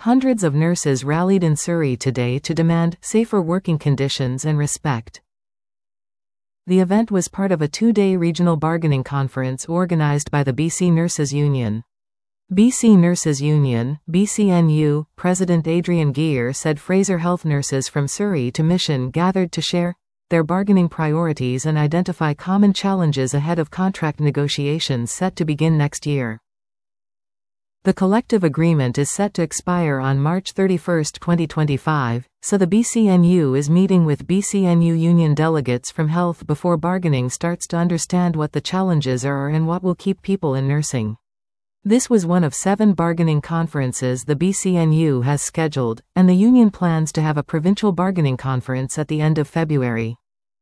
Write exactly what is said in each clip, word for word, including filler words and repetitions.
Hundreds of nurses rallied in Surrey today to demand safer working conditions and respect. The event was part of a two-day regional bargaining conference organised by the B C Nurses Union. B C Nurses Union, B C N U, President Adrian Geer said Fraser Health nurses from Surrey to Mission gathered to share their bargaining priorities and identify common challenges ahead of contract negotiations set to begin next year. The collective agreement is set to expire on March thirty-first, twenty twenty-five, so the B C N U is meeting with B C N U union delegates from health before bargaining starts to understand what the challenges are and what will keep people in nursing. This was one of seven bargaining conferences the B C N U has scheduled, and the union plans to have a provincial bargaining conference at the end of February.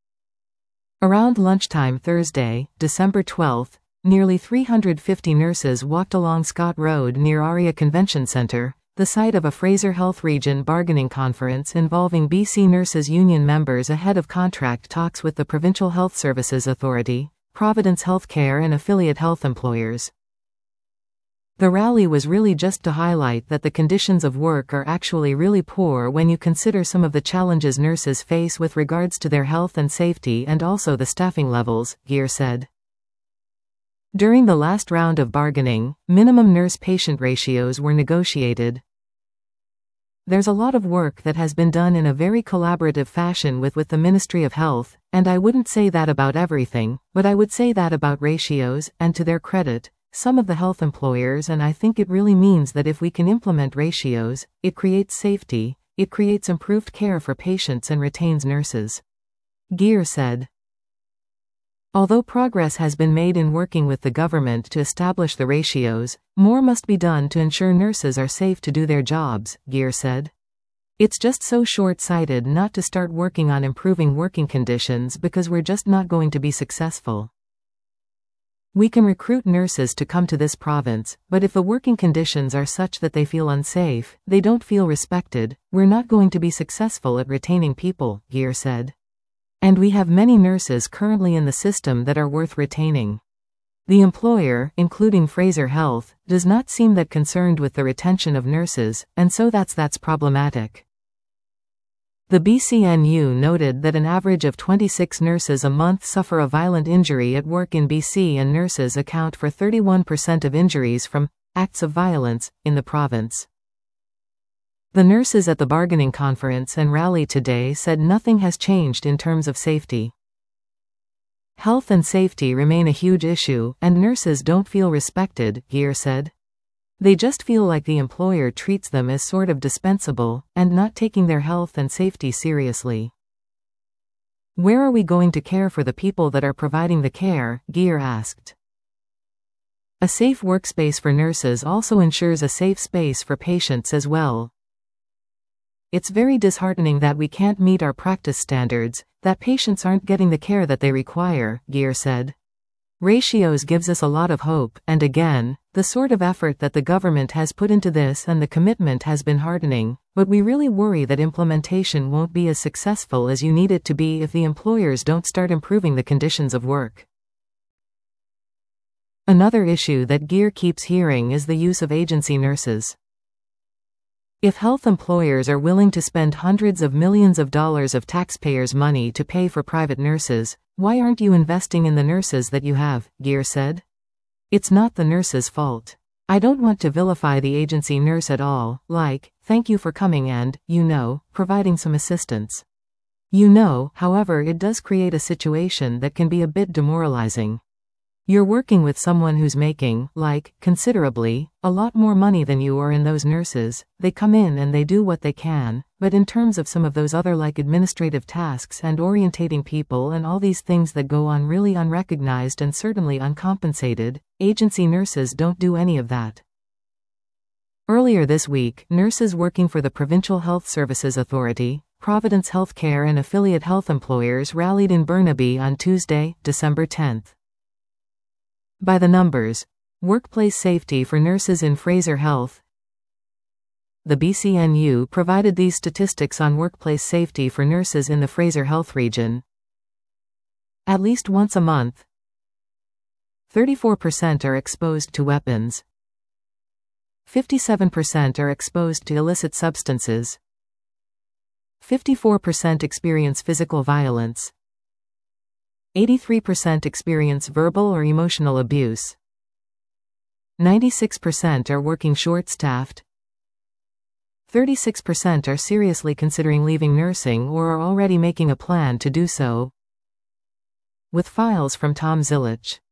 Around lunchtime Thursday, December twelfth, nearly three hundred fifty nurses walked along Scott Road near Aria Convention Centre, the site of a Fraser Health Region bargaining conference involving B C Nurses Union members ahead of contract talks with the Provincial Health Services Authority, Providence Healthcare and affiliate health employers. The rally was really just to highlight that the conditions of work are actually really poor when you consider some of the challenges nurses face with regards to their health and safety and also the staffing levels, Geer said. During the last round of bargaining, minimum nurse-patient ratios were negotiated. There's a lot of work that has been done in a very collaborative fashion with, with the Ministry of Health, and I wouldn't say that about everything, but I would say that about ratios, and to their credit, some of the health employers, and I think it really means that if we can implement ratios, it creates safety, it creates improved care for patients and retains nurses. Geer said. Although progress has been made in working with the government to establish the ratios, more must be done to ensure nurses are safe to do their jobs, Geer said. It's just so short-sighted not to start working on improving working conditions because we're just not going to be successful. We can recruit nurses to come to this province, but if the working conditions are such that they feel unsafe, they don't feel respected, we're not going to be successful at retaining people, Geer said. And we have many nurses currently in the system that are worth retaining. The employer, including Fraser Health, does not seem that concerned with the retention of nurses, and so that's that's problematic. The B C N U noted that an average of twenty-six nurses a month suffer a violent injury at work in B C, and nurses account for thirty-one percent of injuries from acts of violence in the province. The nurses at the bargaining conference and rally today said nothing has changed in terms of safety. Health and safety remain a huge issue, and nurses don't feel respected, Geer said. They just feel like the employer treats them as sort of dispensable, and not taking their health and safety seriously. Where are we going to care for the people that are providing the care? Geer asked. A safe workspace for nurses also ensures a safe space for patients as well. It's very disheartening that we can't meet our practice standards, that patients aren't getting the care that they require, Geer said. Ratios gives us a lot of hope, and again, the sort of effort that the government has put into this and the commitment has been heartening, but we really worry that implementation won't be as successful as you need it to be if the employers don't start improving the conditions of work. Another issue that Geer keeps hearing is the use of agency nurses. If health employers are willing to spend hundreds of millions of dollars of taxpayers' money to pay for private nurses, why aren't you investing in the nurses that you have? Geer said. It's not the nurse's fault. I don't want to vilify the agency nurse at all, like, thank you for coming and, you know, providing some assistance. You know, however, it does create a situation that can be a bit demoralizing. You're working with someone who's making, like, considerably, a lot more money than you are, in those nurses. They come in and they do what they can, but in terms of some of those other like administrative tasks and orientating people and all these things that go on really unrecognized and certainly uncompensated, agency nurses don't do any of that. Earlier this week, nurses working for the Provincial Health Services Authority, Providence Healthcare and affiliate health employers rallied in Burnaby on Tuesday, December tenth. By the numbers, workplace safety for nurses in Fraser Health. The B C N U provided these statistics on workplace safety for nurses in the Fraser Health region. At least once a month, thirty-four percent are exposed to weapons. fifty-seven percent are exposed to illicit substances. fifty-four percent experience physical violence. eighty-three percent experience verbal or emotional abuse. ninety-six percent are working short-staffed. thirty-six percent are seriously considering leaving nursing or are already making a plan to do so. With files from Tom Zilich.